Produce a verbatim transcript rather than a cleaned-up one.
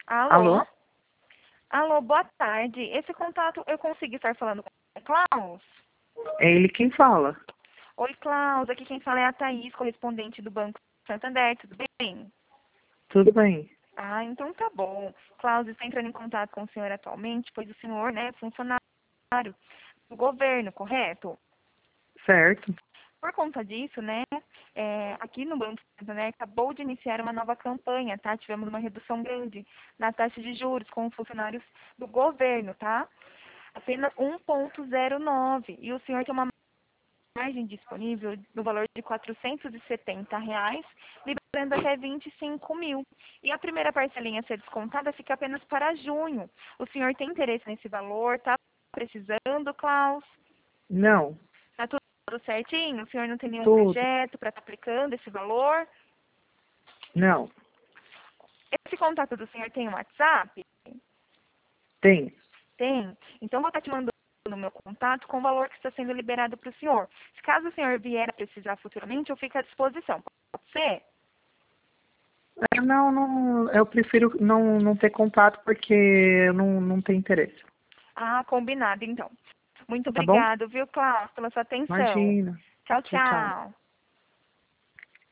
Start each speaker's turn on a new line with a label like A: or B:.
A: Alô?
B: Alô?
A: Alô, boa tarde. Esse contato eu consegui estar falando com o Klaus?
B: É ele quem fala.
A: Oi, Klaus. Aqui quem fala é a Thaís, correspondente do Banco Santander. Tudo bem?
B: Tudo bem.
A: Ah, então tá bom. Klaus está entrando em contato com o senhor atualmente, pois o senhor, né, é funcionário do governo, correto?
B: Certo.
A: Por conta disso, né, é, aqui no Banco Santander acabou de iniciar uma nova campanha, tá? Tivemos uma redução grande na taxa de juros com os funcionários do governo, tá? Apenas um vírgula zero nove. E o senhor tem uma margem disponível no valor de quatrocentos e setenta reais, liberando até vinte e cinco mil. E a primeira parcelinha a ser descontada fica apenas para junho. O senhor tem interesse nesse valor? Tá precisando, Klaus?
B: Não.
A: Tá tudo certinho? O senhor não tem nenhum
B: Tudo.
A: projeto para estar aplicando esse valor?
B: Não.
A: Esse contato do senhor tem um WhatsApp?
B: Tem.
A: Tem. Então, vou estar te mandando no meu contato com o valor que está sendo liberado para o senhor. Se caso o senhor vier a precisar futuramente, eu fico à disposição. Pode ser?
B: É, Não, não, eu prefiro não, não ter contato porque eu não, não tenho interesse.
A: Ah, combinado, então. Muito
B: Tá bom?
A: obrigado, viu, Klaus, pela sua atenção.
B: Imagina.
A: Tchau,
B: Tchau, tchau.
A: tchau.